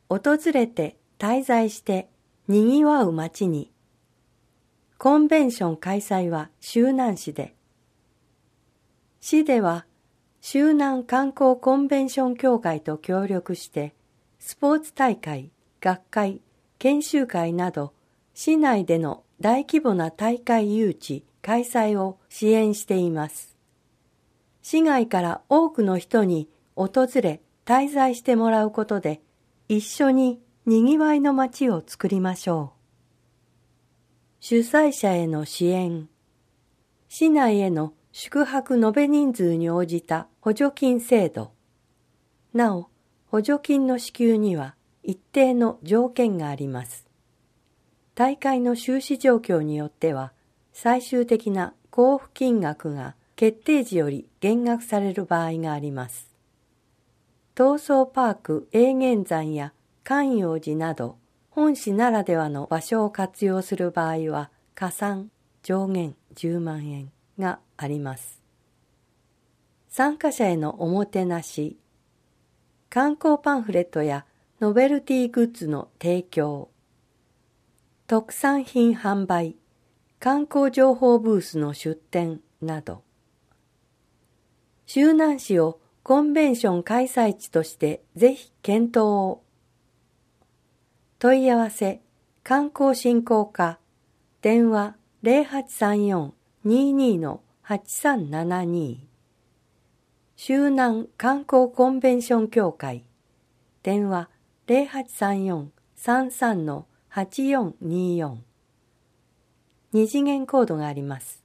訪れて滞在して賑わう街に、コンベンション開催は周南市で、市では周南観光コンベンション協会と協力して、スポーツ大会、学会、研修会など、市内での大規模な大会誘致、開催を支援しています。市外から多くの人に訪れ、滞在してもらうことで、一緒ににぎわいの街を作りましょう。主催者への支援。市内への宿泊延べ人数に応じた補助金制度。なお、補助金の支給には一定の条件があります。大会の収支状況によっては、最終的な交付金額が決定時より減額される場合があります。東総パーク永源山や観葉寺など、本市ならではの場所を活用する場合は、加算上限10万円があります。参加者へのおもてなし、観光パンフレットやノベルティグッズの提供、特産品販売、観光情報ブースの出展など、周南市をコンベンション開催地としてぜひ検討を。問い合わせ、観光振興課、電話0834-22-8372、周南観光コンベンション協会、電話0834-33-8424、二次元コードがあります。